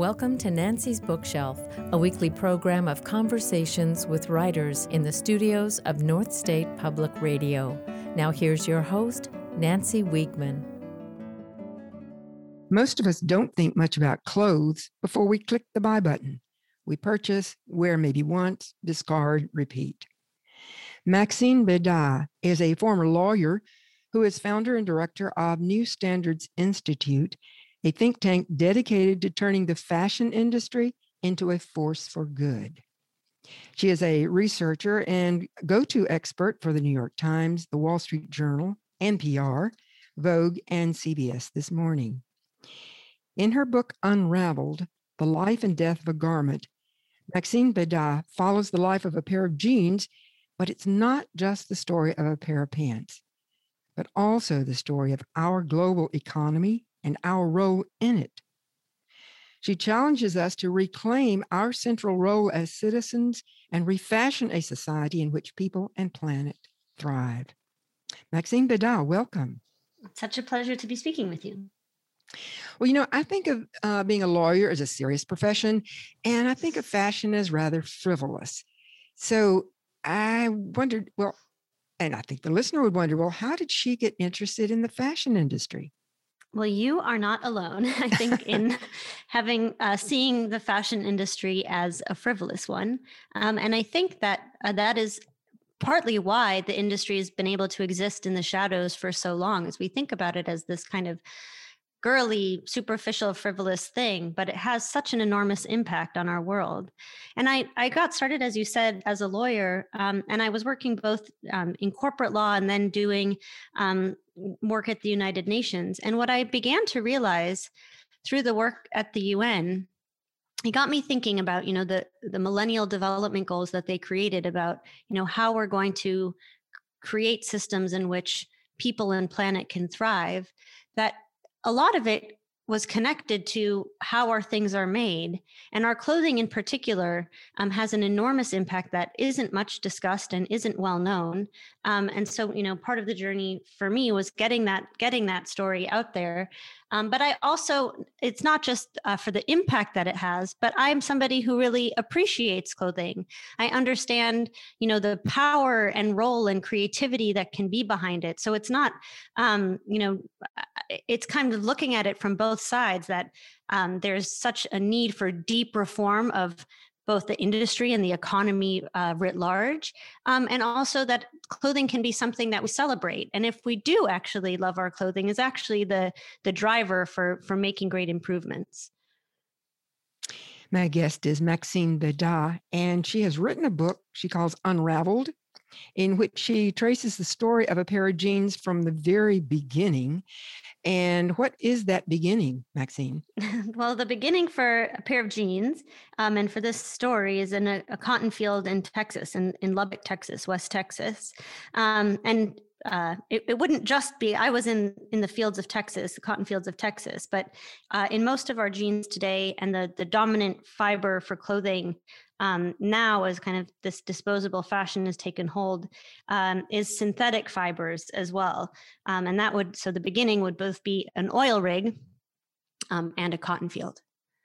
Welcome to Nancy's Bookshelf, a weekly program of conversations with writers in the studios of North State Public Radio. Now here's your host, Nancy Wiegman. Most of us don't think much about clothes before we click the buy button. We purchase, wear maybe once, discard, repeat. Maxine Bédat is a former lawyer who is founder and director of New Standards Institute, a think tank dedicated to turning the fashion industry into a force for good. She is a researcher and go-to expert for the New York Times, the Wall Street Journal, NPR, Vogue, and CBS This Morning. In her book, Unraveled, The Life and Death of a Garment, Maxine Bédat follows the life of a pair of jeans, but it's not just the story of a pair of pants, but also the story of our global economy and our role in it. She challenges us to reclaim our central role as citizens and refashion a society in which people and planet thrive. Maxine Bédat, welcome. It's such a pleasure to be speaking with you. Well, I think of being a lawyer as a serious profession, and I think of fashion as rather frivolous. So I wondered, and I think the listener would wonder, how did she get interested in the fashion industry? Well, you are not alone, I think, in seeing the fashion industry as a frivolous one. And I think that that is partly why the industry has been able to exist in the shadows for so long, as we think about it as this kind of girly, superficial, frivolous thing, but it has such an enormous impact on our world. And I got started, as you said, as a lawyer, and I was working both in corporate law and then doing work at the United Nations. And what I began to realize through the work at the UN, it got me thinking about, the Millennial Development Goals that they created about, how we're going to create systems in which people and planet can thrive, that a lot of it was connected to how our things are made. And our clothing in particular has an enormous impact that isn't much discussed and isn't well known. And so, part of the journey for me was getting that story out there. But I also, it's not just for the impact that it has, but I'm somebody who really appreciates clothing. I understand, the power and role and creativity that can be behind it. So it's not, it's kind of looking at it from both sides, that there's such a need for deep reform of both the industry and the economy writ large, and also that clothing can be something that we celebrate. And if we do actually love our clothing, is actually the driver for making great improvements. My guest is Maxine Bédat, and she has written a book she calls Unraveled, in which she traces the story of a pair of jeans from the very beginning. And what is that beginning, Maxine? Well, the beginning for a pair of jeans, and for this story, is in a cotton field in Texas, in Lubbock, Texas, West Texas. It wouldn't just be, I was in the fields of Texas, the cotton fields of Texas, but in most of our jeans today, and the dominant fiber for clothing now, as kind of this disposable fashion has taken hold, is synthetic fibers as well. And so the beginning would both be an oil rig and a cotton field.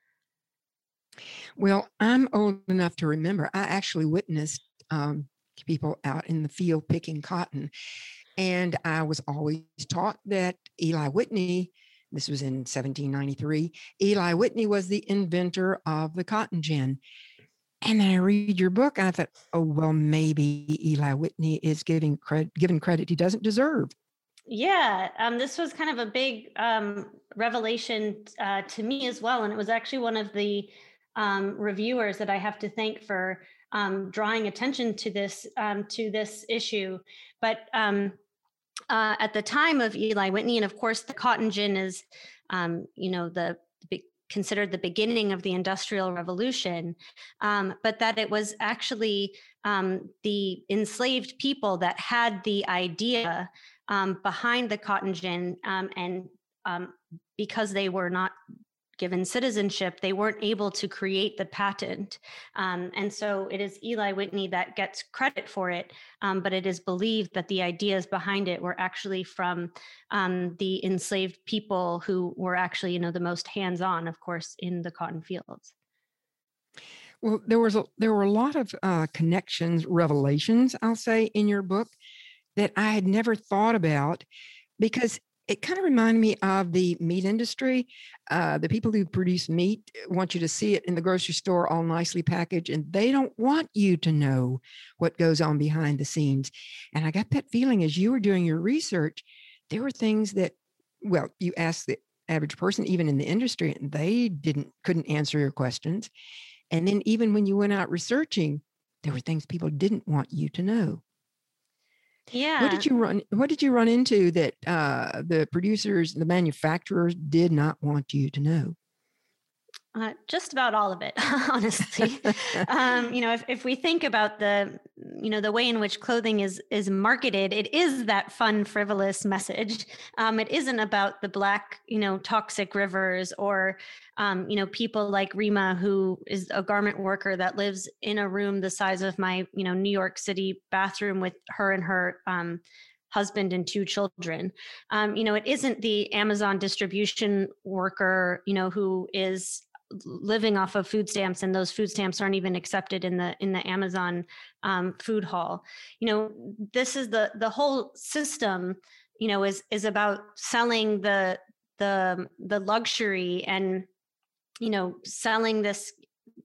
Well, I'm old enough to remember, I actually witnessed people out in the field picking cotton. And I was always taught that Eli Whitney, this was in 1793, Eli Whitney was the inventor of the cotton gin. And then I read your book, and I thought, maybe Eli Whitney is given credit he doesn't deserve. Yeah, this was kind of a big revelation to me as well. And it was actually one of the reviewers that I have to thank for drawing attention to this issue. But at the time of Eli Whitney, and of course the cotton gin is, considered the beginning of the Industrial Revolution, but that it was actually the enslaved people that had the idea behind the cotton gin, and because they were not given citizenship, they weren't able to create the patent. And so it is Eli Whitney that gets credit for it, but it is believed that the ideas behind it were actually from the enslaved people who were actually, the most hands-on, of course, in the cotton fields. Well, there were a lot of connections, revelations, I'll say, in your book that I had never thought about, because it kind of reminded me of the meat industry. The people who produce meat want you to see it in the grocery store all nicely packaged, and they don't want you to know what goes on behind the scenes. And I got that feeling as you were doing your research, there were things that, well, you asked the average person, even in the industry, and they couldn't answer your questions. And then even when you went out researching, there were things people didn't want you to know. Yeah. What did you run into that the producers, the manufacturers did not want you to know? Just about all of it, honestly. If we think about the way in which clothing is marketed, it is that fun, frivolous message. It isn't about the black, toxic rivers or, people like Rima, who is a garment worker that lives in a room the size of my, New York City bathroom with her and her husband and 2 children. It isn't the Amazon distribution worker, who is living off of food stamps, and those food stamps aren't even accepted in the Amazon food hall. This is the whole system, is about selling the luxury and, selling this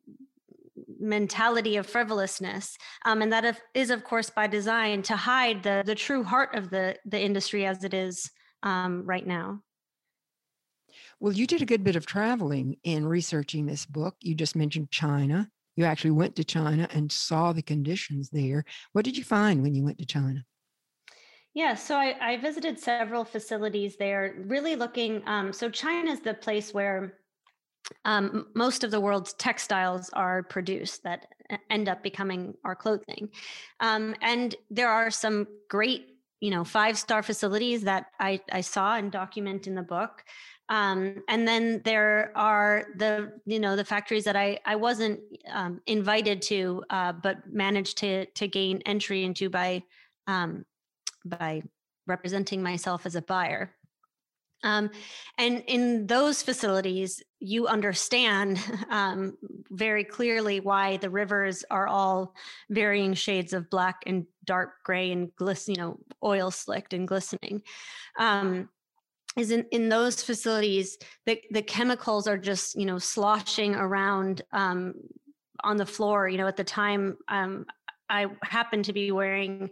mentality of frivolousness. And that is, of course, by design to hide the true heart of the industry as it is right now. Well, you did a good bit of traveling in researching this book. You just mentioned China. You actually went to China and saw the conditions there. What did you find when you went to China? Yeah, so I visited several facilities there, really looking. So China is the place where most of the world's textiles are produced that end up becoming our clothing. And there are some great, 5-star facilities that I saw and document in the book. And then there are the factories that I wasn't invited to, but managed to gain entry into by representing myself as a buyer. And in those facilities, you understand very clearly why the rivers are all varying shades of black and dark gray and oil slicked and glistening. Is in those facilities, the chemicals are just, sloshing around on the floor. At the time, I happened to be wearing,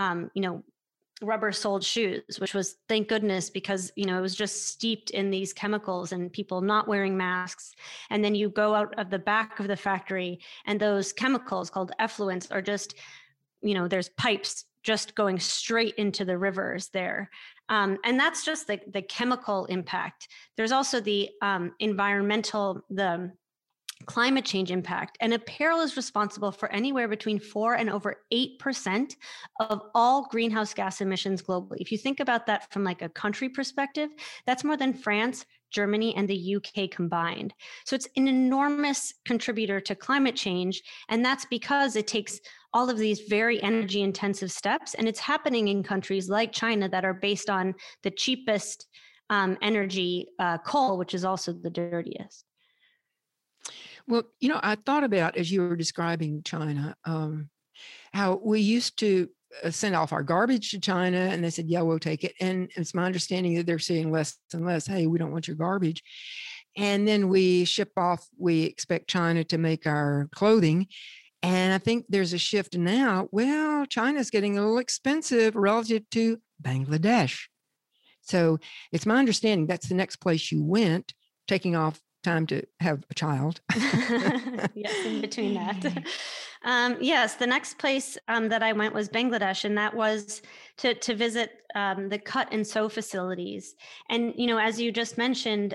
rubber-soled shoes, which was, thank goodness, because, it was just steeped in these chemicals and people not wearing masks. And then you go out of the back of the factory and those chemicals called effluents are just, there's pipes just going straight into the rivers there. And that's just the chemical impact. There's also the environmental, the climate change impact. And apparel is responsible for anywhere between 4 and over 8% of all greenhouse gas emissions globally. If you think about that from like a country perspective, that's more than France, Germany, and the UK combined. So it's an enormous contributor to climate change. And that's because it takes all of these very energy intensive steps. And it's happening in countries like China that are based on the cheapest energy, coal, which is also the dirtiest. Well, I thought about, as you were describing China, how we used to send off our garbage to China and they said, yeah, we'll take it. And it's my understanding that they're saying less and less, hey, we don't want your garbage. And then we expect China to make our clothing. And I think there's a shift now. Well, China's getting a little expensive relative to Bangladesh. So it's my understanding that's the next place you went, taking off time to have a child. Yes, in between that. Yes, the next place that I went was Bangladesh, and that was to visit the cut and sew facilities. And, as you just mentioned,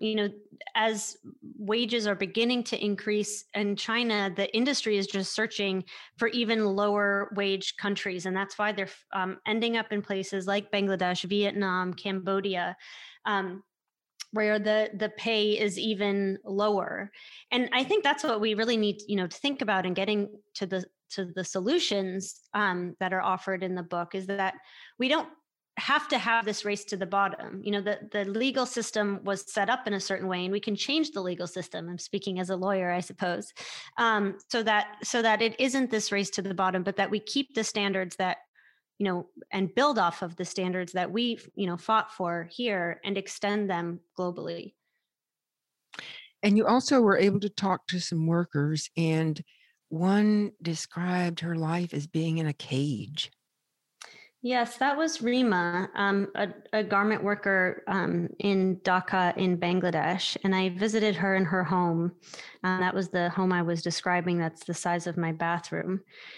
as wages are beginning to increase in China, the industry is just searching for even lower wage countries. And that's why they're ending up in places like Bangladesh, Vietnam, Cambodia. where the pay is even lower. And I think that's what we really need, to think about in getting to the solutions that are offered in the book, is that we don't have to have this race to the bottom. The legal system was set up in a certain way, and we can change the legal system. I'm speaking as a lawyer, I suppose, so that it isn't this race to the bottom, but that we keep the standards that, and build off of the standards that we've, fought for here and extend them globally. And you also were able to talk to some workers, and one described her life as being in a cage. Yes, that was Rima, a garment worker in Dhaka in Bangladesh. And I visited her in her home. That was the home I was describing. That's the size of my bathroom.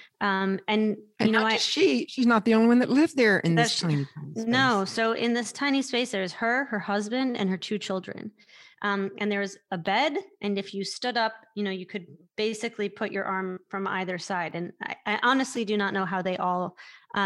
She's not the only one that lived there in this tiny space. No. So in this tiny space, there's her husband, and her 2 children. And there's a bed. And if you stood up, you could basically put your arm from either side. And I honestly do not know how they all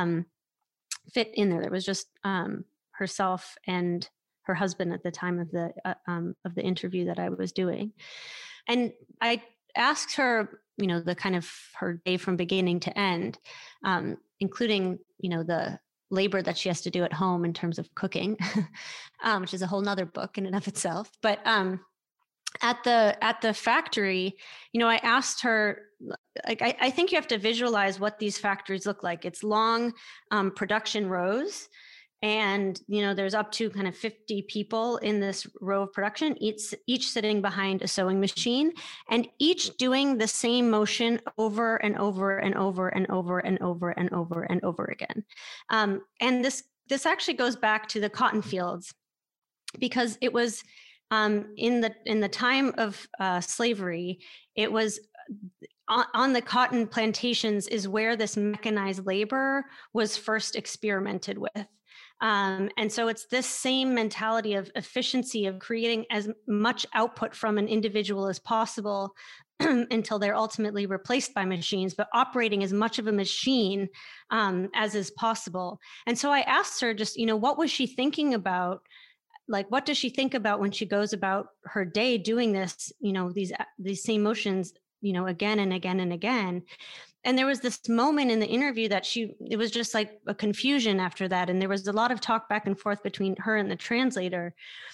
fit in there. There was just herself and her husband at the time of the interview that I was doing. And I asked her, the kind of her day from beginning to end, including, the labor that she has to do at home in terms of cooking, which is a whole nother book in and of itself. But at the factory, I asked her, I think you have to visualize what these factories look like. It's long production rows, and there's up to kind of 50 people in this row of production, each sitting behind a sewing machine, and each doing the same motion over and over and over and over and over and over and over again. And this actually goes back to the cotton fields, because it was in the time of slavery, it was on the cotton plantations is where this mechanized labor was first experimented with. And so it's this same mentality of efficiency, of creating as much output from an individual as possible until they're ultimately replaced by machines, but operating as much of a machine as is possible. And so I asked her just, what was she thinking about? Like, what does she think about when she goes about her day doing this, these same motions, again and again and again. And there was this moment in the interview that it was just like a confusion after that. And there was a lot of talk back and forth between her and the translator.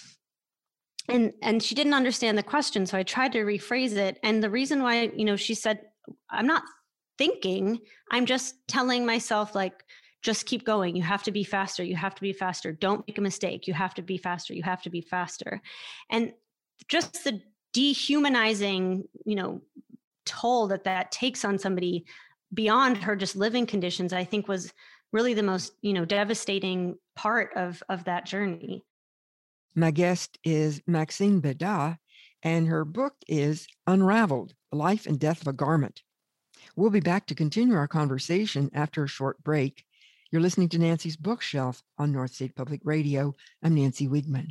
And she didn't understand the question. So I tried to rephrase it. And the reason why, she said, I'm not thinking, I'm just telling myself, like, just keep going. You have to be faster. You have to be faster. Don't make a mistake. You have to be faster. You have to be faster. And just the dehumanizing, toll that takes on somebody beyond her just living conditions, I think was really the most, devastating part of that journey. My guest is Maxine Beda, and her book is Unraveled: The Life and Death of a Garment. We'll be back to continue our conversation after a short break. You're listening to Nancy's Bookshelf on North State Public Radio. I'm Nancy Wiegman.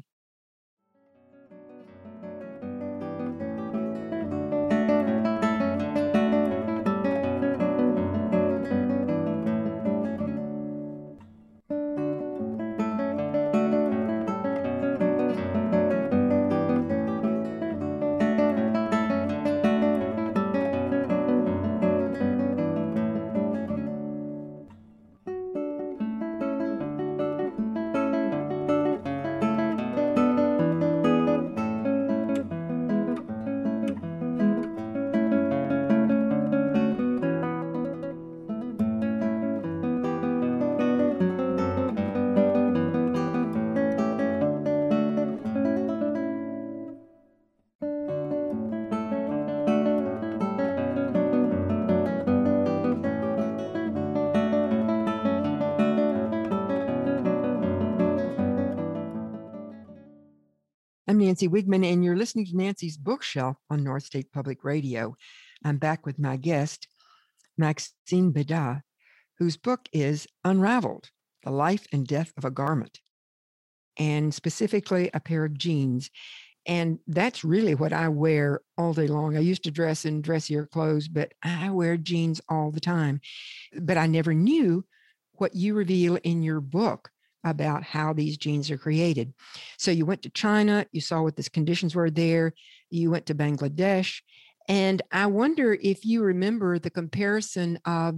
I'm Nancy Wiegman, and you're listening to Nancy's Bookshelf on North State Public Radio. I'm back with my guest, Maxine Beda, whose book is Unraveled: The Life and Death of a Garment, and specifically a pair of jeans. And that's really what I wear all day long. I used to dress in dressier clothes, but I wear jeans all the time. But I never knew what you reveal in your book, about how these genes are created. So you went to China, you saw what the conditions were there, you went to Bangladesh. And I wonder if you remember the comparison of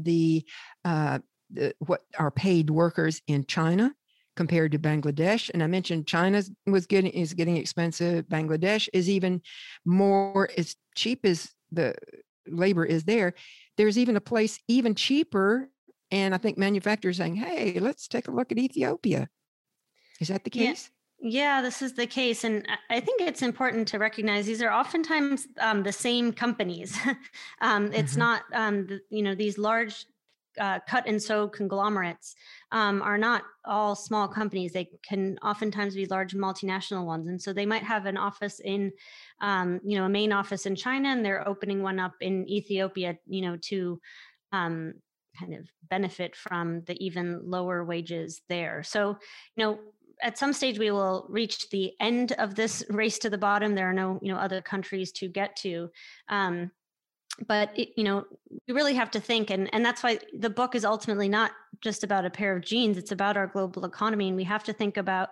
what are paid workers in China compared to Bangladesh. And I mentioned China is getting expensive. Bangladesh is even more, as cheap as the labor is there. There's even a place even cheaper. And I think manufacturers saying, hey, let's take a look at Ethiopia. Is that the case? Yeah, this is the case. And I think it's important to recognize these are oftentimes the same companies. It's not, these large cut and sew conglomerates are not all small companies. They can oftentimes be large multinational ones. And so they might have an office in, a main office in China, and they're opening one up in Ethiopia, to kind of benefit from the even lower wages there. So, at some stage we will reach the end of this race to the bottom. There are no, other countries to get to. But we really have to think, and that's why the book is ultimately not just about a pair of jeans. It's about our global economy, and we have to think about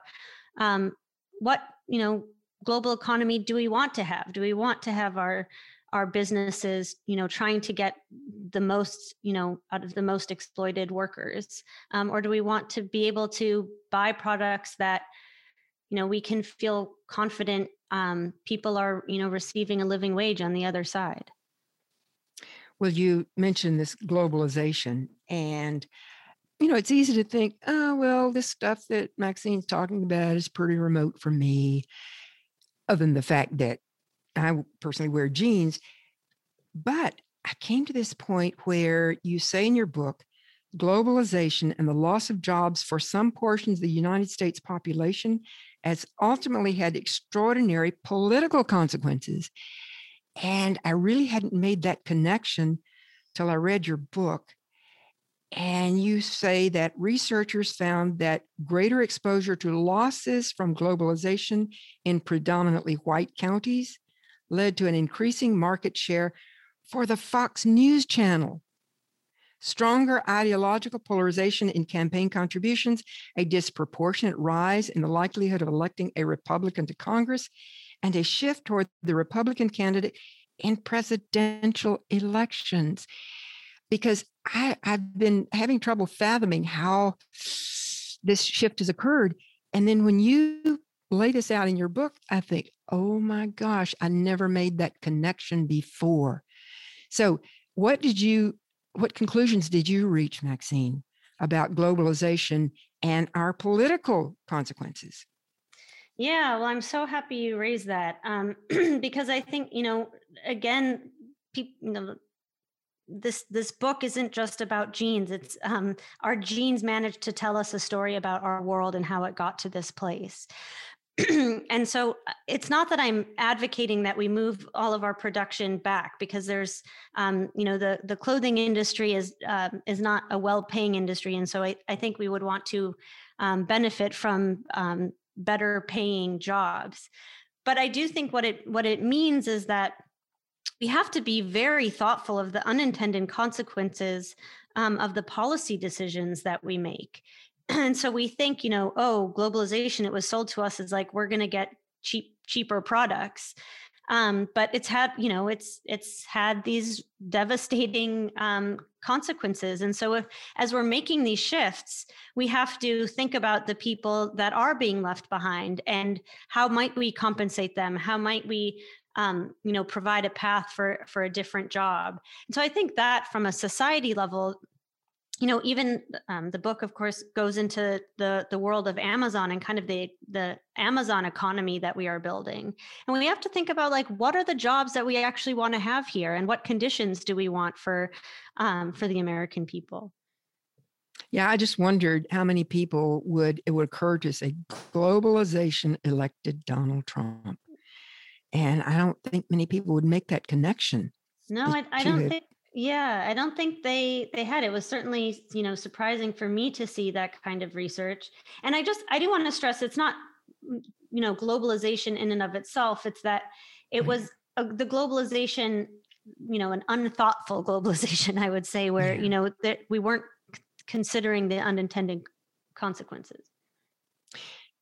what global economy do we want to have? Do we want to have our businesses, trying to get the most, out of the most exploited workers, or do we want to be able to buy products that we can feel confident people are receiving a living wage on the other side? Well, you mentioned this globalization, and it's easy to think, oh, well, this stuff that Maxine's talking about is pretty remote from me, other than the fact that I personally wear jeans. But I came to this point where you say in your book, globalization and the loss of jobs for some portions of the United States population has ultimately had extraordinary political consequences. And I really hadn't made that connection till I read your book. And you say that researchers found that greater exposure to losses from globalization in predominantly white counties led to an increasing market share for the Fox News channel. Stronger ideological polarization in campaign contributions, a disproportionate rise in the likelihood of electing a Republican to Congress, and a shift toward the Republican candidate in presidential elections. Because I've been having trouble fathoming how this shift has occurred. And then when you lay this out in your book, I think, oh my gosh, I never made that connection before. So what conclusions did you reach, Maxine, about globalization and our political consequences? Yeah, well, I'm so happy you raised that because I think, again, people, this book isn't just about genes. It's our genes managed to tell us a story about our world and how it got to this place. And so it's not that I'm advocating that we move all of our production back, because there's, the clothing industry is not a well-paying industry. And so I think we would want to benefit from better paying jobs. But I do think what it means is that we have to be very thoughtful of the unintended consequences of the policy decisions that we make. And so we think, globalization, it was sold to us as like, we're going to get cheaper products. But it's had, it's had these devastating consequences. And so as we're making these shifts, we have to think about the people that are being left behind, and how might we compensate them? How might we provide a path for a different job? And so I think that from a society level, even the book, of course, goes into the world of Amazon and kind of the Amazon economy that we are building. And we have to think about, like, what are the jobs that we actually want to have here, and what conditions do we want for the American people? Yeah, I just wondered how many people it would occur to say globalization elected Donald Trump. And I don't think many people would make that connection. No, I don't think. Yeah, I don't think they had. It was certainly, surprising for me to see that kind of research. And I do want to stress, it's not, globalization in and of itself. It's that it was the globalization, an unthoughtful globalization, I would say, where, that we weren't considering the unintended consequences.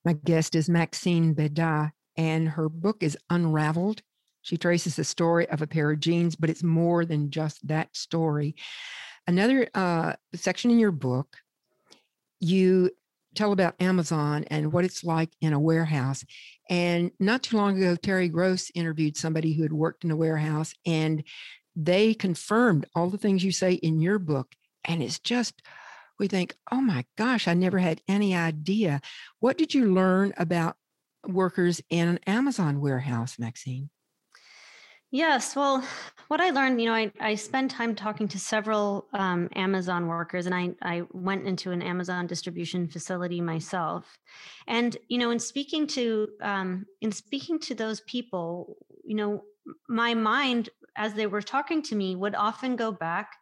My guest is Maxine Bedat, and her book is Unraveled. She traces the story of a pair of jeans, but it's more than just that story. Another section in your book, you tell about Amazon and what it's like in a warehouse. And not too long ago, Terry Gross interviewed somebody who had worked in a warehouse, and they confirmed all the things you say in your book. And it's just, we think, oh my gosh, I never had any idea. What did you learn about workers in an Amazon warehouse, Maxine? Yes, well, what I learned, I spent time talking to several Amazon workers, and I went into an Amazon distribution facility myself. And in speaking to those people, my mind, as they were talking to me, would often go back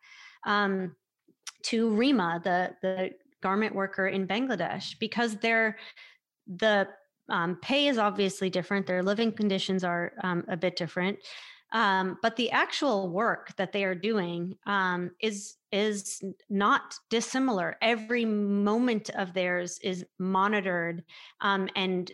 to Rima, the garment worker in Bangladesh, because the pay is obviously different. Their living conditions are a bit different. But the actual work that they are doing is not dissimilar. Every moment of theirs is monitored and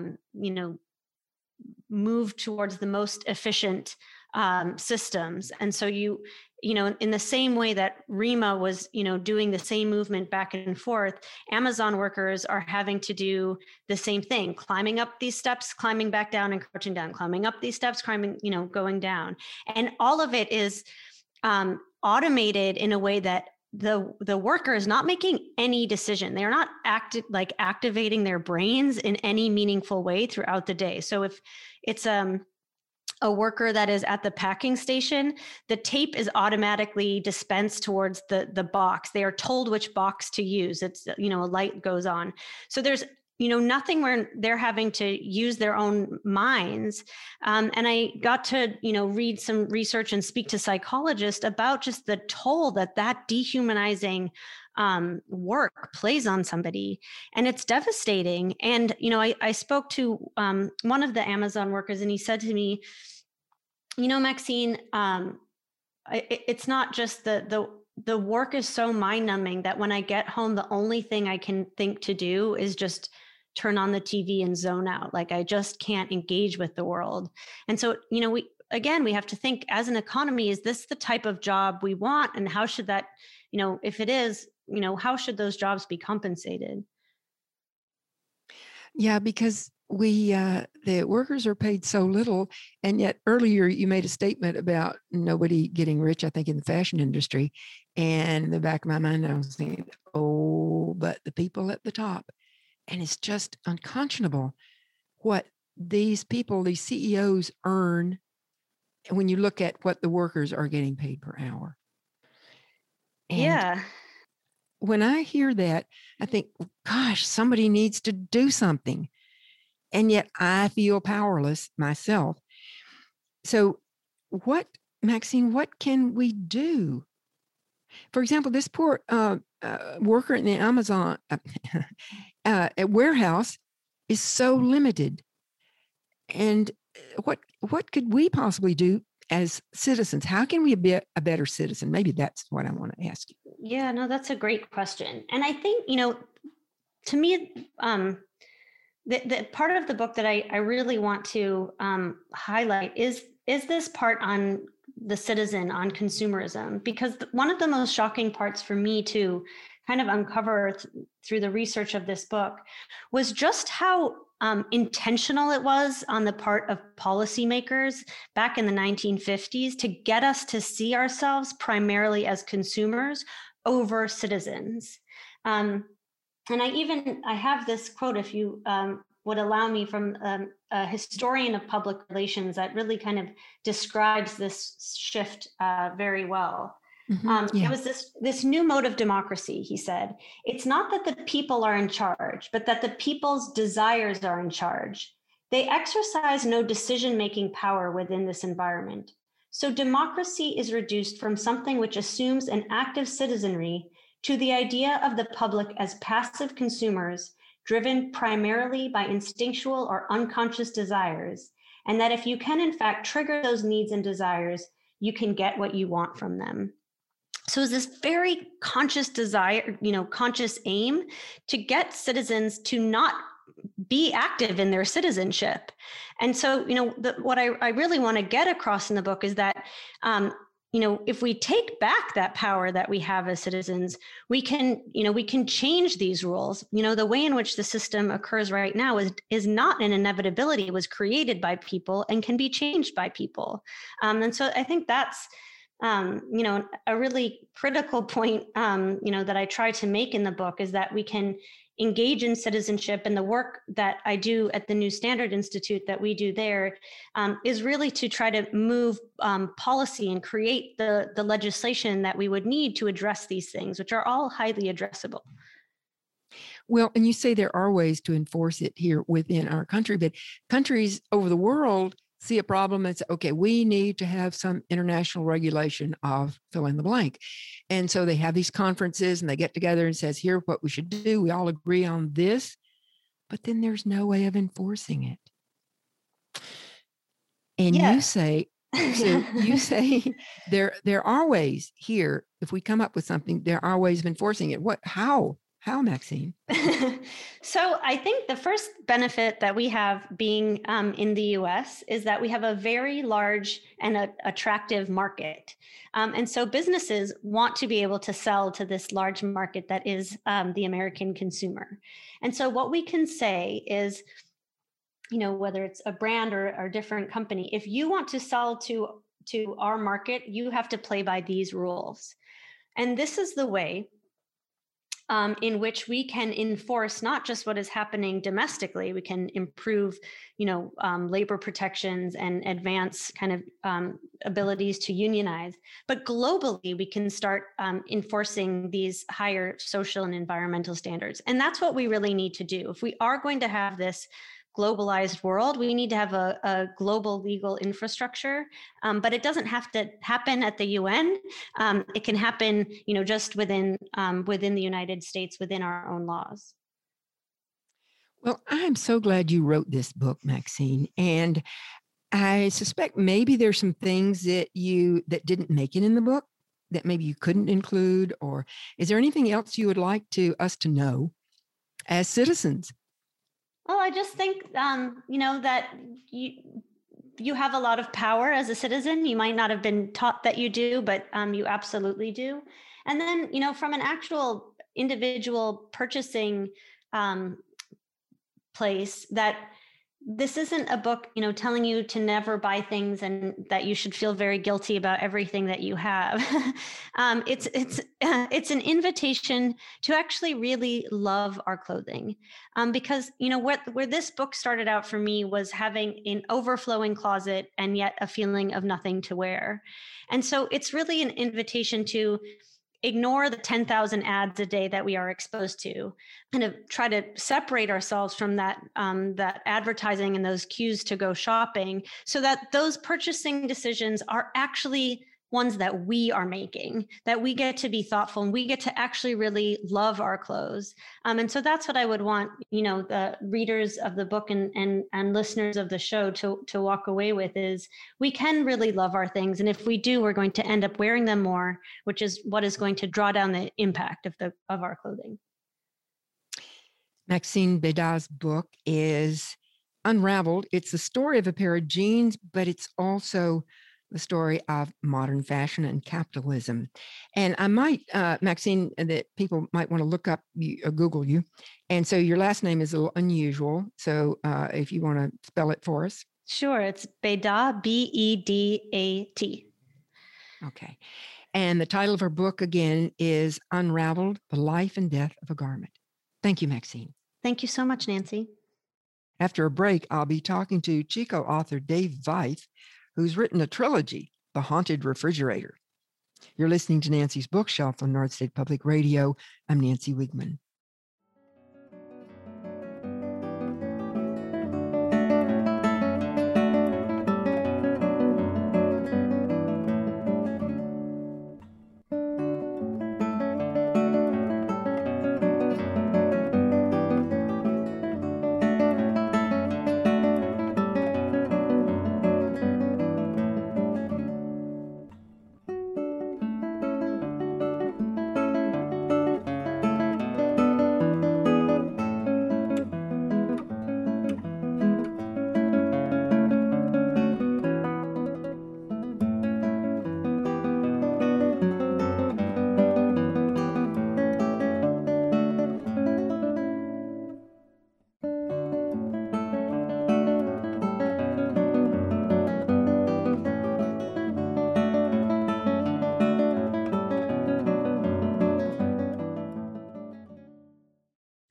moved towards the most efficient systems. And so in the same way that Rima was, doing the same movement back and forth, Amazon workers are having to do the same thing, climbing up these steps, climbing back down and crouching down, climbing up these steps, climbing, going down. And all of it is automated in a way that the worker is not making any decision. They're not activating their brains in any meaningful way throughout the day. So if it's a worker that is at the packing station, the tape is automatically dispensed towards the box. They are told which box to use. It's, a light goes on. So there's, nothing where they're having to use their own minds. And I got to, read some research and speak to psychologists about just the toll that dehumanizing work plays on somebody. And it's devastating. And, I spoke to one of the Amazon workers, and he said to me, Maxine, it's not just the work is so mind numbing that when I get home, the only thing I can think to do is just turn on the TV and zone out. Like I just can't engage with the world. And so, we have to think as an economy, is this the type of job we want? And how should that, if it is, how should those jobs be compensated? Yeah, because the workers are paid so little. And yet earlier you made a statement about nobody getting rich, I think, in the fashion industry. And in the back of my mind, I was thinking, oh, but the people at the top. And it's just unconscionable what these people, these CEOs earn when you look at what the workers are getting paid per hour. And yeah. When I hear that, I think, gosh, somebody needs to do something. And yet I feel powerless myself. So Maxine, what can we do? For example, this poor worker in the Amazon warehouse is so limited. And what could we possibly do as citizens? How can we be a better citizen? Maybe that's what I want to ask you. Yeah, no, that's a great question. And I think, to me, the part of the book that I really want to highlight is this part on the citizen, on consumerism, because one of the most shocking parts for me to kind of uncover through the research of this book was just how intentional it was on the part of policymakers back in the 1950s to get us to see ourselves primarily as consumers over citizens. And I have this quote, if you would allow me, from a historian of public relations that really kind of describes this shift very well. Mm-hmm. It was this new mode of democracy, he said. It's not that the people are in charge, but that the people's desires are in charge. They exercise no decision-making power within this environment. So democracy is reduced from something which assumes an active citizenry to the idea of the public as passive consumers driven primarily by instinctual or unconscious desires, and that if you can in fact trigger those needs and desires, you can get what you want from them. So it's this very conscious desire, conscious aim to get citizens to not be active in their citizenship. And so, what I really want to get across in the book is that, if we take back that power that we have as citizens, we can change these rules. The way in which the system occurs right now is not an inevitability. It was created by people and can be changed by people. And so I think that's, a really critical point, that I try to make in the book, is that we can engage in citizenship, and the work that I do at the New Standard Institute, that we do there, is really to try to move policy and create the legislation that we would need to address these things, which are all highly addressable. Well, and you say there are ways to enforce it here within our country, but countries over the world see a problem and say, okay, we need to have some international regulation of fill in the blank. And so they have these conferences and they get together and says, here's what we should do. We all agree on this, but then there's no way of enforcing it. And you say, there are ways here. If we come up with something, there are ways of enforcing it. How, Maxine? So I think the first benefit that we have being in the US is that we have a very large and attractive market. And so businesses want to be able to sell to this large market that is the American consumer. And so what we can say is, whether it's a brand or a different company, if you want to sell to our market, you have to play by these rules. And this is the way in which we can enforce not just what is happening domestically. We can improve, labor protections and advance kind of abilities to unionize. But globally, we can start enforcing these higher social and environmental standards. And that's what we really need to do. If we are going to have this globalized world, we need to have a global legal infrastructure, but it doesn't have to happen at the UN. It can happen, just within the United States, within our own laws. Well, I'm so glad you wrote this book, Maxine, and I suspect maybe there's some things that didn't make it in the book that maybe you couldn't include, or is there anything else you would like us to know as citizens? Well, I just think, that you have a lot of power as a citizen. You might not have been taught that you do, but you absolutely do. And then, from an actual individual purchasing place, that this isn't a book, telling you to never buy things and that you should feel very guilty about everything that you have. It's an invitation to actually really love our clothing, because where this book started out for me was having an overflowing closet and yet a feeling of nothing to wear, and so it's really an invitation to ignore the 10,000 ads a day that we are exposed to, kind of try to separate ourselves from that advertising and those cues to go shopping, so that those purchasing decisions are actually ones that we are making, that we get to be thoughtful and we get to actually really love our clothes. And so that's what I would want, the readers of the book and listeners of the show to walk away with, is we can really love our things. And if we do, we're going to end up wearing them more, which is what is going to draw down the impact of our clothing. Maxine Bédat's book is Unraveled. It's the story of a pair of jeans, but it's also the story of modern fashion and capitalism. And I might, Maxine, that people might want to look up, Google you. And so your last name is a little unusual. So if you want to spell it for us. Sure. It's Bédat, Bedat. Okay. And the title of her book, again, is Unraveled, The Life and Death of a Garment. Thank you, Maxine. Thank you so much, Nancy. After a break, I'll be talking to Chico author Dave Veith, who's written a trilogy, The Haunted Refrigerator. You're listening to Nancy's Bookshelf on North State Public Radio. I'm Nancy Wiegman.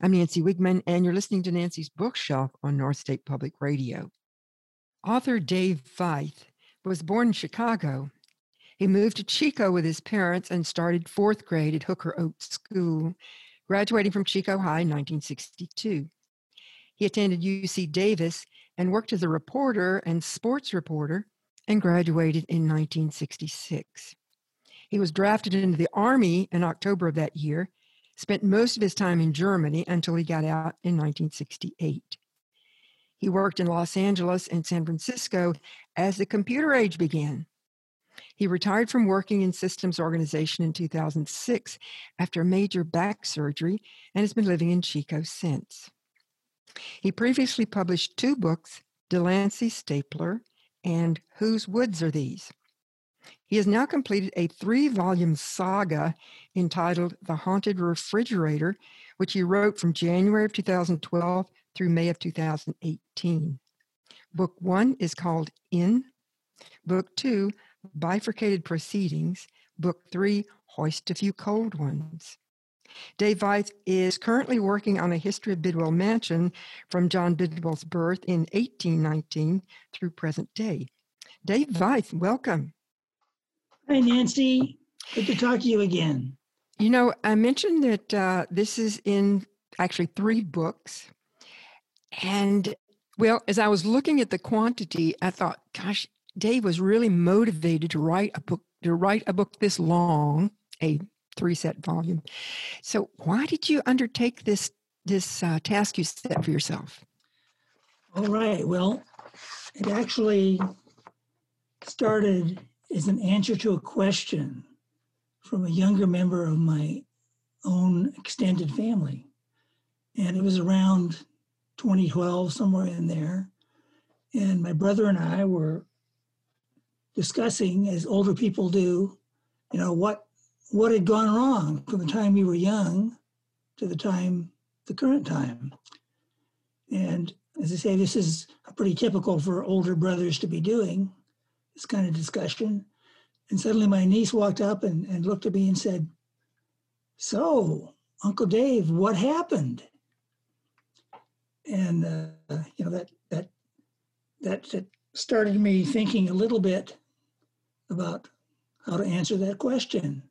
I'm Nancy Wigman, and you're listening to Nancy's Bookshelf on North State Public Radio. Author Dave Veith was born in Chicago. He moved to Chico with his parents and started fourth grade at Hooker Oaks School, graduating from Chico High in 1962. He attended UC Davis and worked as a reporter and sports reporter and graduated in 1966. He was drafted into the Army in October of that year, spent most of his time in Germany until he got out in 1968. He worked in Los Angeles and San Francisco as the computer age began. He retired from working in systems organization in 2006 after a major back surgery and has been living in Chico since. He previously published 2 books, Delancey Stapler and Whose Woods Are These? He has now completed a 3-volume saga entitled The Haunted Refrigerator, which he wrote from January of 2012 through May of 2018. Book 1 is called In. Book 2, Bifurcated Proceedings. Book 3, Hoist a Few Cold Ones. Dave Veith is currently working on a history of Bidwell Mansion from John Bidwell's birth in 1819 through present day. Dave Veith, welcome. Hi, Nancy. Good to talk to you again. You know, I mentioned that this is in actually 3 books. And, well, as I was looking at the quantity, I thought, gosh, Dave was really motivated to write a book this long, a 3-set volume. So why did you undertake this task you set for yourself? All right. Well, it actually started as an answer to a question from a younger member of my own extended family. And it was around 2012, somewhere in there. And my brother and I were discussing, as older people do, you know, what had gone wrong from the time we were young to the current time. And as I say, this is pretty typical for older brothers to be doing, this kind of discussion. And suddenly my niece walked up and looked at me and said, "So, Uncle Dave, what happened?" And, you know, that started me thinking a little bit about how to answer that question.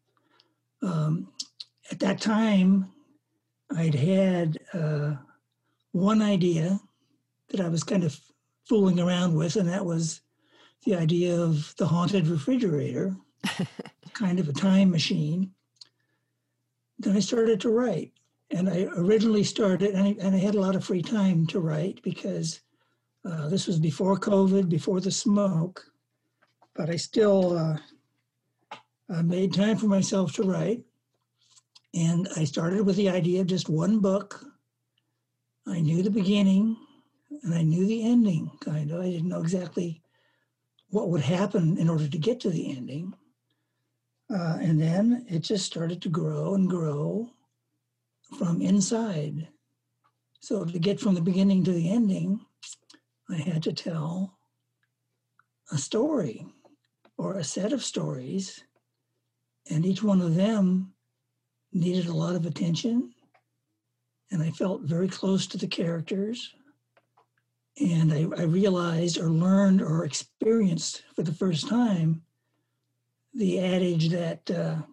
At that time, I'd had one idea that I was kind of fooling around with, and that was the idea of the haunted refrigerator, kind of a time machine. Then I started to write. And I originally started, and I had a lot of free time to write because this was before COVID, before the smoke, but I still made time for myself to write. And I started with the idea of just one book. I knew the beginning and I knew the ending, kind of. I didn't know exactly what would happen in order to get to the ending. And then it just started to grow and grow from inside. So to get from the beginning to the ending, I had to tell a story or a set of stories, and each one of them needed a lot of attention, and I felt very close to the characters. And I realized or learned or experienced for the first time the adage that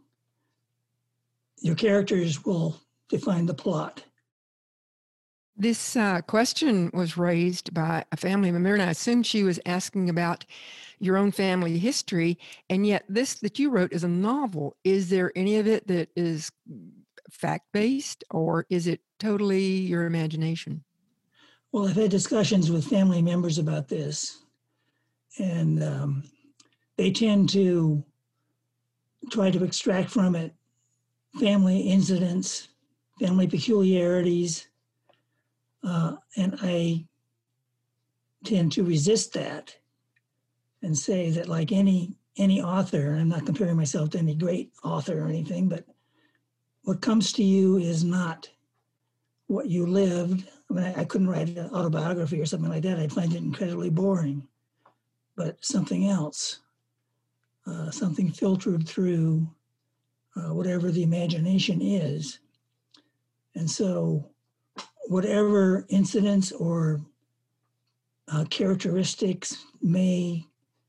your characters will define the plot. This question was raised by a family member, and I assume she was asking about your own family history, and yet this that you wrote is a novel. Is there any of it that is fact-based, or is it totally your imagination? Well, I've had discussions with family members about this, and they tend to try to extract from it family incidents, family peculiarities, and I tend to resist that and say that, like any author, and I'm not comparing myself to any great author or anything, but what comes to you is not what you lived. I mean, I couldn't write an autobiography or something like that. I'd find it incredibly boring. But something else, something filtered through whatever the imagination is. And so whatever incidents or characteristics may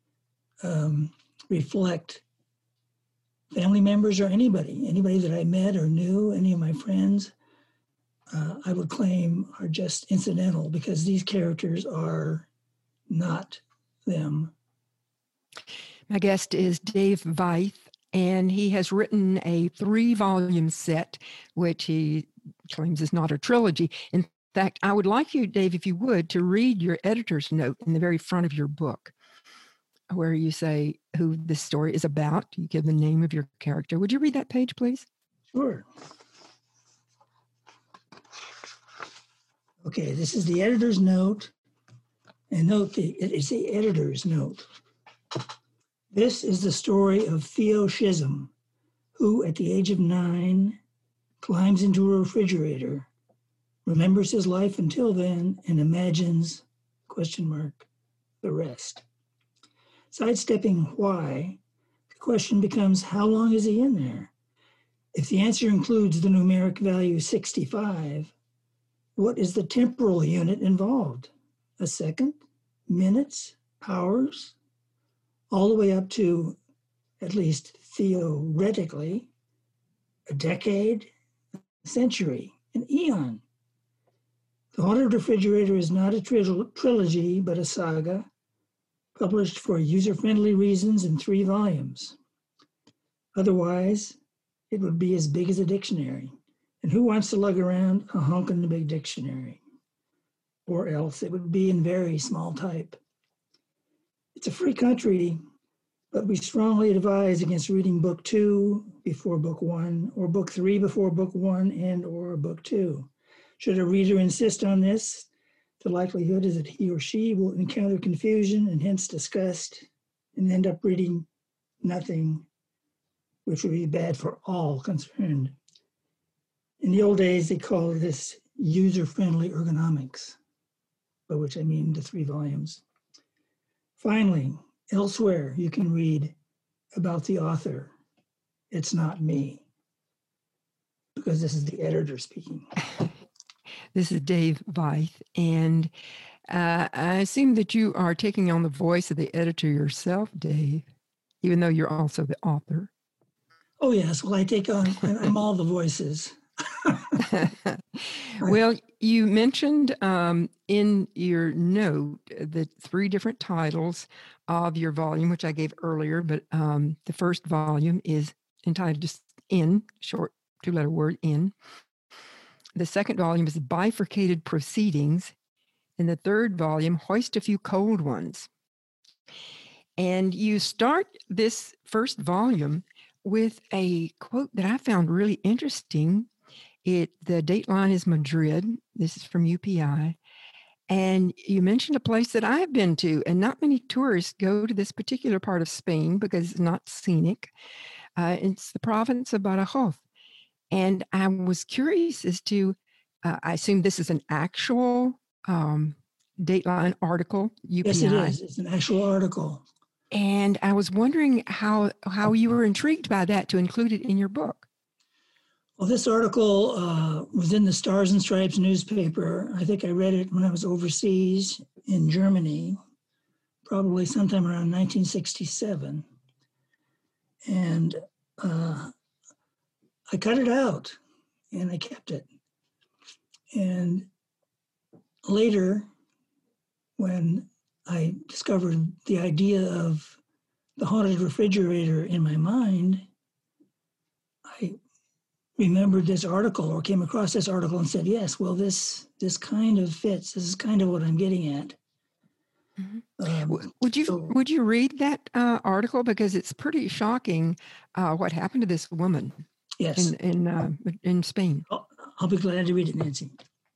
reflect family members or anybody that I met or knew, any of my friends, I would claim are just incidental because these characters are not them. My guest is Dave Veith, and he has written a 3-volume set, which he claims is not a trilogy. In fact, I would like you, Dave, if you would, to read your editor's note in the very front of your book, where you say who this story is about. You give the name of your character. Would you read that page, please? Sure. Okay, this is the editor's note. And note, it is the editor's note. This is the story of Theo Chisholm, who at the age of 9 climbs into a refrigerator, remembers his life until then, and imagines, ? The rest. Sidestepping why, the question becomes, how long is he in there? If the answer includes the numeric value 65, what is the temporal unit involved? A second, minutes, hours, all the way up to, at least theoretically, a decade, a century, an eon. The Haunted Refrigerator is not a trilogy, but a saga, published for user-friendly reasons in 3 volumes. Otherwise, it would be as big as a dictionary. And who wants to lug around a honkin' big dictionary? Or else it would be in very small type. It's a free country, but we strongly advise against reading book 2 before book 1, or book 3 before book 1 and or book 2. Should a reader insist on this, the likelihood is that he or she will encounter confusion and hence disgust and end up reading nothing, which would be bad for all concerned. In the old days, they called this user-friendly ergonomics, by which I mean the 3 volumes. Finally, elsewhere you can read about the author. It's not me, because this is the editor speaking. This is Dave Veith, and I assume that you are taking on the voice of the editor yourself, Dave, even though you're also the author. Oh, yes. Well, I'm all the voices. Well, you mentioned in your note the 3 different titles of your volume, which I gave earlier, but the first volume is entitled just In, short 2-letter word, In. The second volume is Bifurcated Proceedings, and the third volume, Hoist a Few Cold Ones. And you start this first volume with a quote that I found really interesting. The dateline is Madrid. This is from UPI. And you mentioned a place that I have been to, and not many tourists go to this particular part of Spain because it's not scenic. It's the province of Badajoz. And I was curious as to, I assume this is an actual Dateline article, UPI. Yes, it is. It's an actual article. And I was wondering how you were intrigued by that to include it in your book. Well, this article was in the Stars and Stripes newspaper. I think I read it when I was overseas in Germany, probably sometime around 1967. And I cut it out and I kept it. And later, when I discovered the idea of the haunted refrigerator in my mind, I remembered this article or came across this article and said, yes, well, this kind of fits. This is kind of what I'm getting at. Mm-hmm. Would you read that article? Because it's pretty shocking what happened to this woman. Yes. In Spain. I'll be glad to read it, Nancy.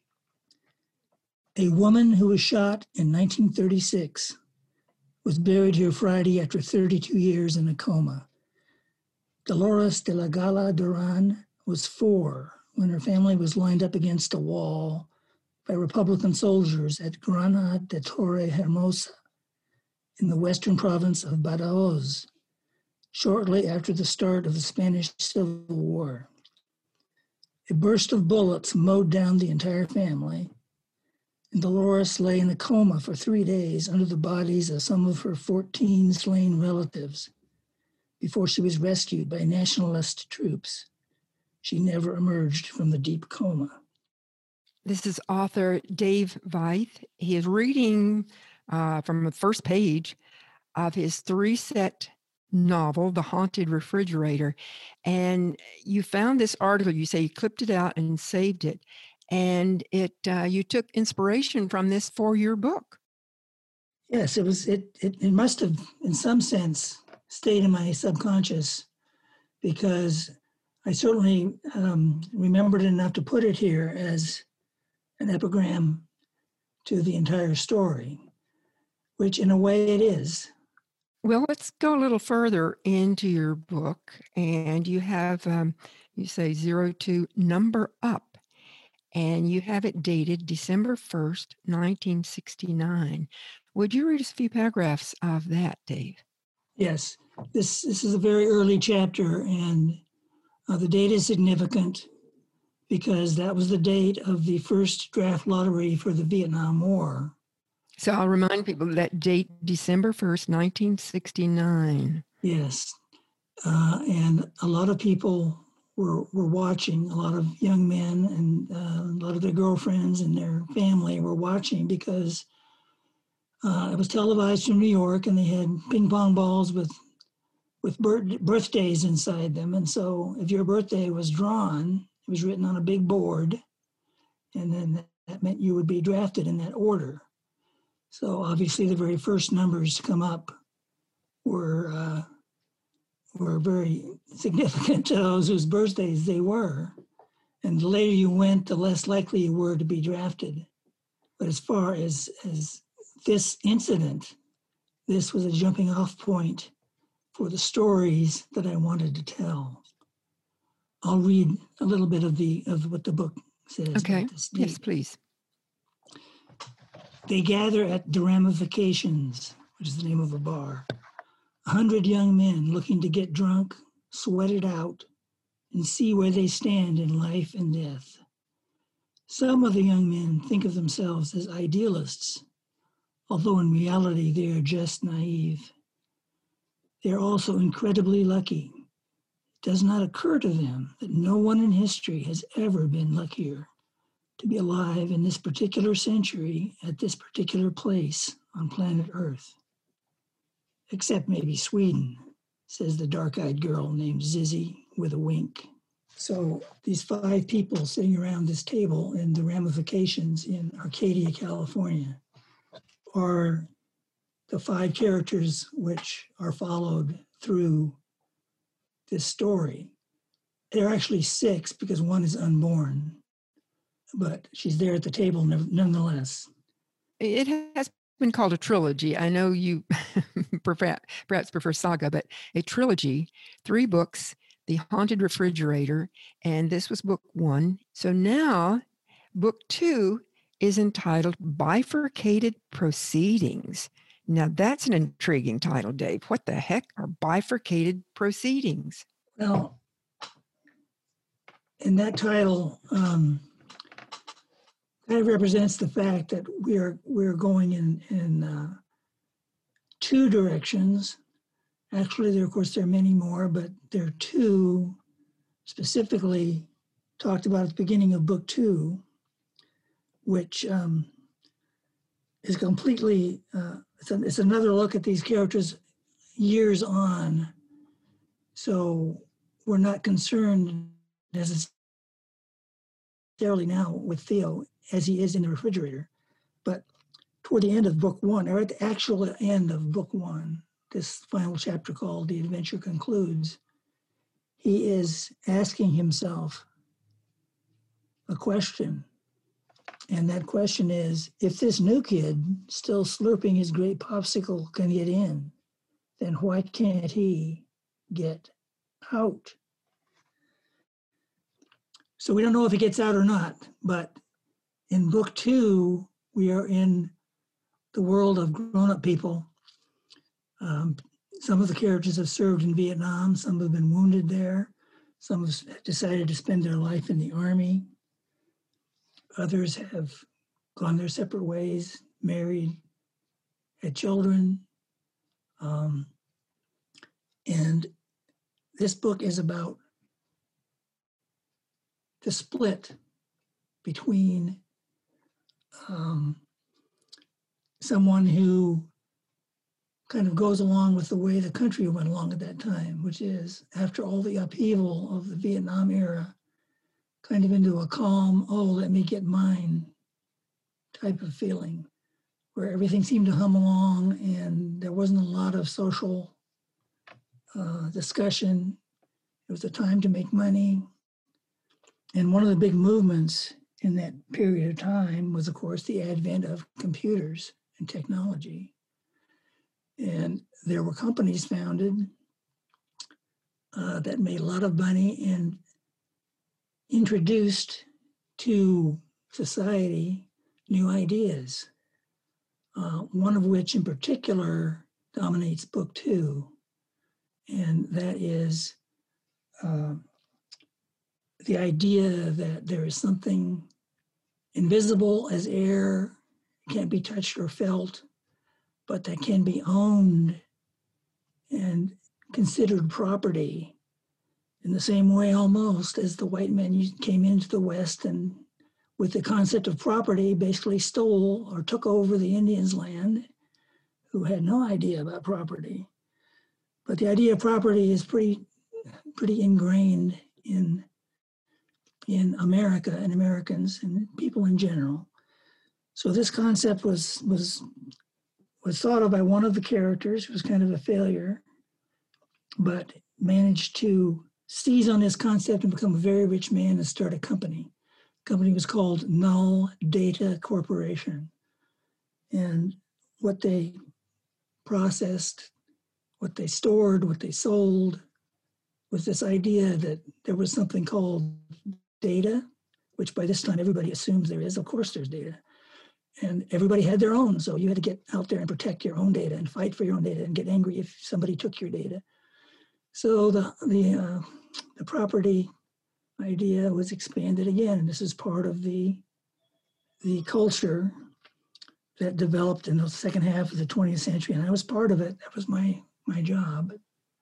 A woman who was shot in 1936 was buried here Friday after 32 years in a coma. Dolores de la Gala Duran was 4 when her family was lined up against a wall by Republican soldiers at Grana de Torre Hermosa in the western province of Badajoz, shortly after the start of the Spanish Civil War. A burst of bullets mowed down the entire family, and Dolores lay in a coma for 3 days under the bodies of some of her 14 slain relatives before she was rescued by nationalist troops. She never emerged from the deep coma. This is author Dave Veith. He is reading from the first page of his 3-set novel, The Haunted Refrigerator. And you found this article, you say you clipped it out and saved it. And you took inspiration from this for your book. Yes, it must have, in some sense, stayed in my subconscious, because I certainly remembered enough to put it here as an epigram to the entire story, which in a way it is. Well, let's go a little further into your book. And you have, you say 02 number up, and you have it dated December 1st, 1969. Would you read us a few paragraphs of that, Dave? Yes, this is a very early chapter, and the date is significant because that was the date of the first draft lottery for the Vietnam War. So I'll remind people that date, December 1st, 1969. Yes, and a lot of people were watching, a lot of young men and a lot of their girlfriends and their family were watching, because it was televised from New York, and they had ping pong balls with birthdays inside them. And so if your birthday was drawn, it was written on a big board, and then that meant you would be drafted in that order. So obviously the very first numbers to come up were very significant to those whose birthdays they were. And the later you went, the less likely you were to be drafted. But as far as this incident, this was a jumping off point for the stories that I wanted to tell. I'll read a little bit of what the book says. Okay, yes, please. They gather at the Ramifications, which is the name of a bar. 100 young men looking to get drunk, sweat it out, and see where they stand in life and death. Some of the young men think of themselves as idealists, although in reality they are just naive. They are also incredibly lucky. It does not occur to them that no one in history has ever been luckier to be alive in this particular century at this particular place on planet Earth. Except maybe Sweden, says the dark-eyed girl named Zizzy with a wink. So these 5 people sitting around this table in the Ramifications in Arcadia, California, are the 5 characters which are followed through this story. There are actually 6 because one is unborn, but she's there at the table nonetheless. It has been called a trilogy. I know you perhaps prefer saga, but a trilogy, 3 books, The Haunted Refrigerator, and this was book 1. So now book 2 is entitled Bifurcated Proceedings. Now that's an intriguing title, Dave. What the heck are bifurcated proceedings? Well, in that title, that represents the fact that we're going in 2 directions. Actually, there are many more, but there are 2 specifically talked about at the beginning of book 2, which is completely, it's another look at these characters years on. So we're not concerned necessarily now with Theo as he is in the refrigerator, but toward the end of book 1, or at the actual end of book 1, this final chapter called The Adventure Concludes, he is asking himself a question. And that question is, if this new kid still slurping his great popsicle can get in, then why can't he get out? So we don't know if he gets out or not, but in book 2, we are in the world of grown-up people. Some of the characters have served in Vietnam, some have been wounded there, Some have decided to spend their life in the Army. Others have gone their separate ways, married, had children. And this book is about the split between someone who kind of goes along with the way the country went along at that time, which is after all the upheaval of the Vietnam era, kind of into a calm, oh, let me get mine type of feeling, where everything seemed to hum along and there wasn't a lot of social discussion. It was a time to make money. And one of the big movements in that period of time was, of course, the advent of computers and technology. And there were companies founded that made a lot of money and introduced to society new ideas, one of which in particular dominates book 2, and that is the idea that there is something invisible as air, can't be touched or felt, but that can be owned and considered property in the same way almost as the white men came into the West and with the concept of property basically stole or took over the Indians' land who had no idea about property. But the idea of property is pretty ingrained in America and Americans and people in general. So this concept was thought of by one of the characters who was kind of a failure, but managed to seize on this concept and become a very rich man and start a company. The company was called Null Data Corporation. And what they processed, what they stored, what they sold was this idea that there was something called data, which by this time everybody assumes there is. Of course there's data. And everybody had their own. So you had to get out there and protect your own data and fight for your own data and get angry if somebody took your data. So the property idea was expanded again. And this is part of the culture that developed in the second half of the 20th century. And I was part of it. That was my job.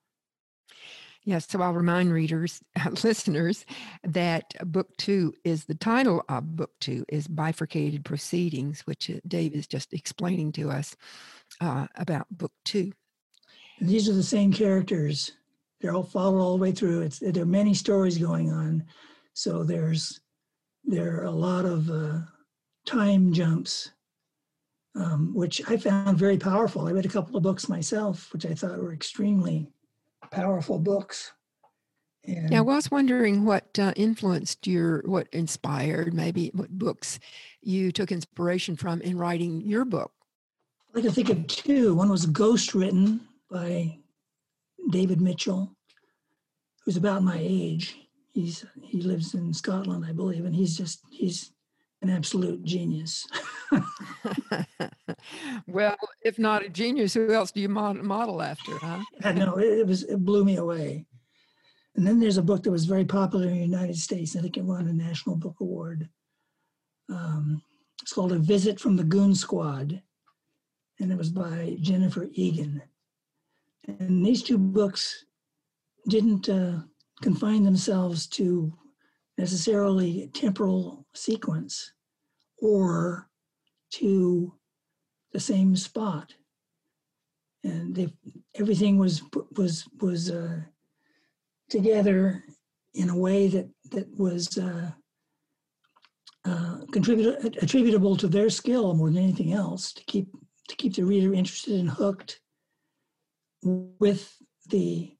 Yes, so I'll remind readers, listeners, that book 2 is the title of book 2 is Bifurcated Proceedings, which Dave is just explaining to us about book 2. And these are the same characters. They're all followed all the way through. There are many stories going on. So there are a lot of time jumps, which I found very powerful. I read a couple of books myself, which I thought were extremely powerful books. And I was wondering what influenced what inspired, maybe what books you took inspiration from in writing your book. I can think of 2. One was Ghost Written by David Mitchell, who's about my age. He lives in Scotland, I believe, and he's an absolute genius. Well, if not a genius, who else do you model after, huh? No, it blew me away. And then there's a book that was very popular in the United States. I think it won a National Book Award. It's called A Visit from the Goon Squad, and it was by Jennifer Egan. And these 2 books didn't confine themselves to necessarily temporal sequence or to the same spot, and everything was together in a way that was attributable to their skill more than anything else, to keep the reader interested and hooked with the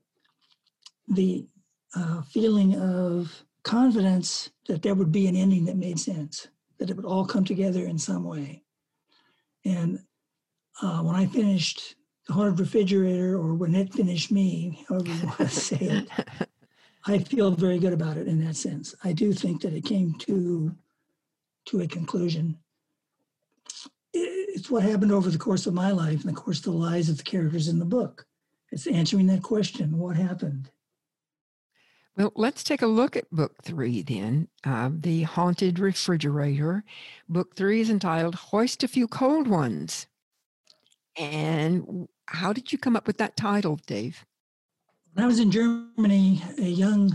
feeling of confidence that there would be an ending that made sense, that it would all come together in some way. And when I finished The Haunted Refrigerator, or when it finished me, however you want to say it, I feel very good about it in that sense. I do think that it came to a conclusion. It's what happened over the course of my life and the course of the lives of the characters in the book. It's answering that question, what happened? Well, let's take a look at book 3 then, The Haunted Refrigerator. Book 3 is entitled Hoist a Few Cold Ones. And how did you come up with that title, Dave? When I was in Germany, a young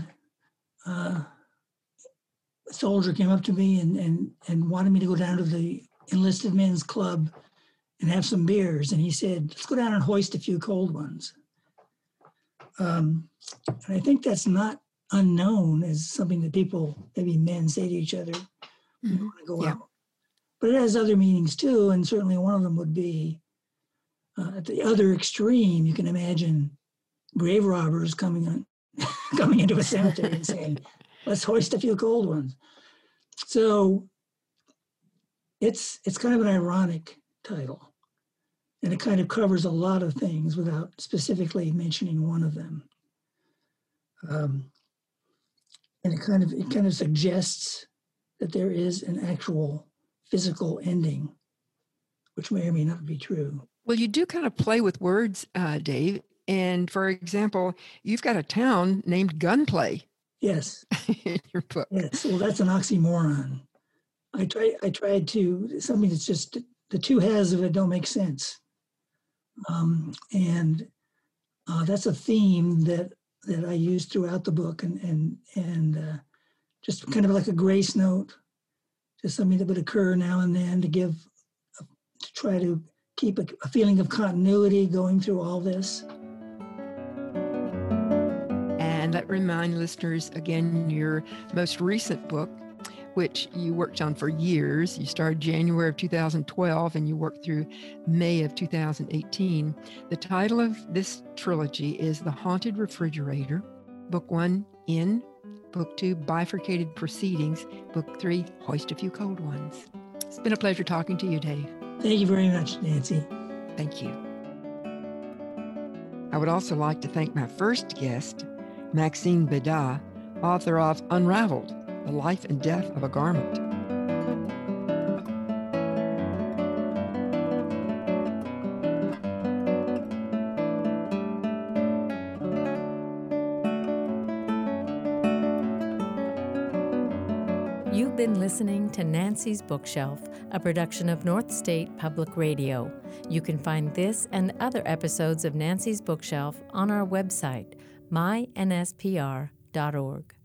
soldier came up to me and wanted me to go down to the enlisted men's club and have some beers. And he said, let's go down and hoist a few cold ones. And I think that's not unknown as something that people, maybe men, say to each other when they want to go out. But it has other meanings too. And certainly one of them would be at the other extreme, you can imagine grave robbers coming into a cemetery and saying, let's hoist a few cold ones. So it's kind of an ironic title, and it kind of covers a lot of things without specifically mentioning one of them. And it kind of suggests that there is an actual physical ending, which may or may not be true. Well, you do kind of play with words, Dave. And for example, you've got a town named Gunplay. Yes. In your book. Yes. Well, that's an oxymoron. I tried to, something that's just, the two halves of it don't make sense. And that's a theme that I use throughout the book, and just kind of like a grace note, just something that would occur now and then to try to keep a feeling of continuity going through all this. And let remind listeners again, your most recent book, which you worked on for years. You started January of 2012 and you worked through May of 2018. The title of this trilogy is The Haunted Refrigerator. Book 1, In. Book 2, Bifurcated Proceedings. Book 3, Hoist a Few Cold Ones. It's been a pleasure talking to you, Dave. Thank you very much, Nancy. Thank you. I would also like to thank my first guest, Maxine Bédat, author of Unraveled, The Life and Death of a Garment. You've been listening to Nancy's Bookshelf, a production of North State Public Radio. You can find this and other episodes of Nancy's Bookshelf on our website, mynspr.org.